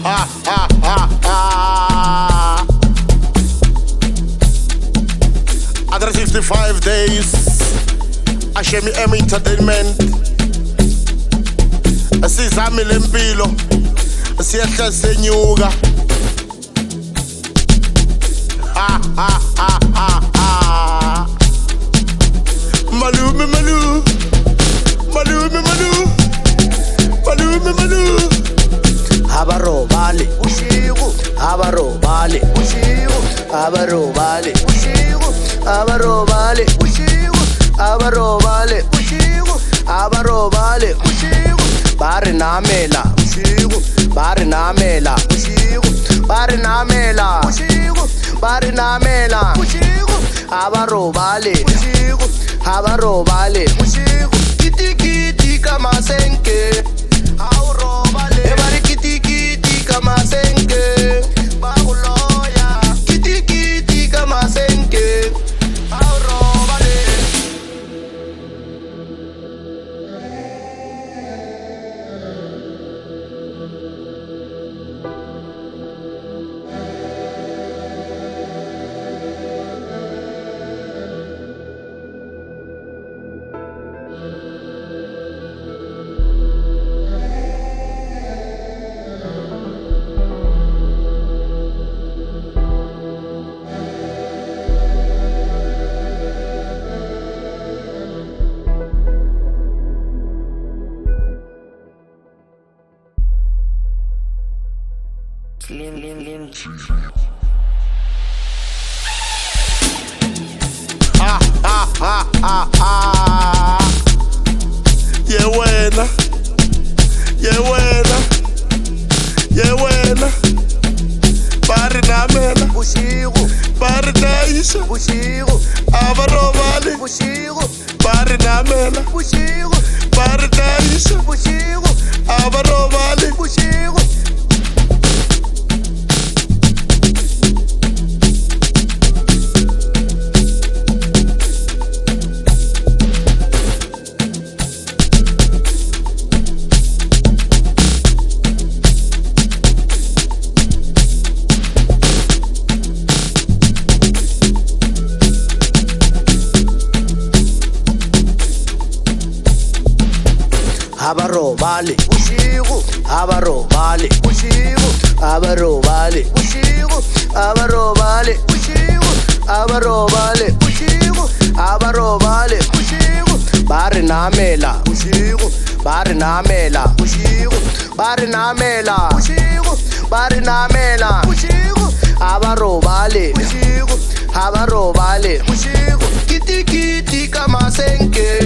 Other 65 days, Ashemi M Entertainment. Asizami lempilo, asiyahla senyuka. Malume malu, malume malu, malume malu. Abaro vale, Ushigo, abaro vale, ushigo, abaro vale, ushigo, abaro vale, ushigo, abaro vale, ushigo, abaro vale. ushigo, Bari namela, ushigo, bari namela, ushigo, bari namela, ushigo, bari namela. ushigo, Abaro vale, ushigo, abaro vale. ushigo. Kiti kiti kama senke, Auro vale, ebari kiti kiti kama senke. baguloya, Kiti kiti kama senke. auro vale. Yewena, yewena, yewena. Bari namela, Ushigo, bari naisha, ushigo, abaro vale. ushigo, Bari namela, ushigo, bari naisha, ushigo, abaro vale. ushigo. Abaro vale, Ushigo, abaro vale, ushigo, abaro vale, ushigo, abaro vale, ushigo, abaro vale, ushigo, abaro vale. ushigo, Bari namela, ushigo, bari namela, ushigo, bari namela, ushigo, bari namela. ushigo, Abaro vale, ushigo, abaro vale. ushigo. Kiti kiti kama senke,